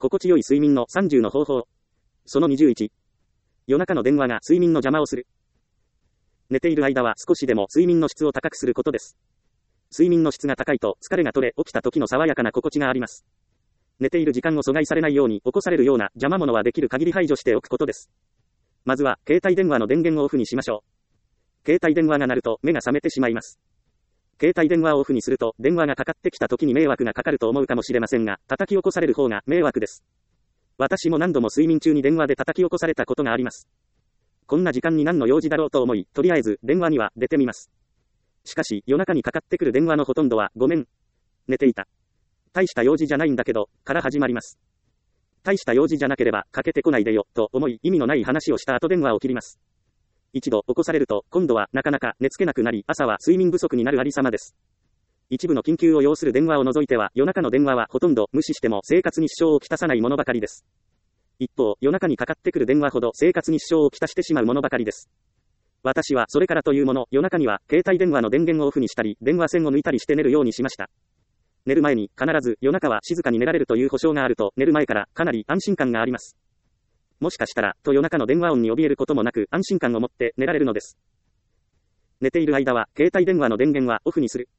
心地よい睡眠の30の方法。その21。夜中の電話が睡眠の邪魔をする。寝ている間は少しでも睡眠の質を高くすることです。睡眠の質が高いと疲れが取れ、起きた時の爽やかな心地があります。寝ている時間を阻害されないように起こされるような邪魔者はできる限り排除しておくことです。まずは携帯電話の電源をオフにしましょう。携帯電話が鳴ると目が覚めてしまいます。携帯電話をオフにすると電話がかかってきた時に迷惑がかかると思うかもしれませんが、叩き起こされる方が迷惑です。私も何度も睡眠中に電話で叩き起こされたことがあります。こんな時間に何の用事だろうと思い、とりあえず電話には出てみます。しかし夜中にかかってくる電話のほとんどは、ごめん、寝ていた。大した用事じゃないんだけど、から始まります。大した用事じゃなければかけてこないでよ、と思い意味のない話をした後電話を切ります。一度起こされると、今度はなかなか寝つけなくなり、朝は睡眠不足になるありさまです。一部の緊急を要する電話を除いては、夜中の電話はほとんど無視しても生活に支障をきたさないものばかりです。一方、夜中にかかってくる電話ほど生活に支障をきたしてしまうものばかりです。私はそれからというもの、夜中には携帯電話の電源をオフにしたり、電話線を抜いたりして寝るようにしました。寝る前に必ず夜中は静かに寝られるという保証があると、寝る前からかなり安心感があります。もしかしたら、と夜中の電話音に怯えることもなく安心感を持って寝られるのです。寝ている間は携帯電話の電源はオフにする。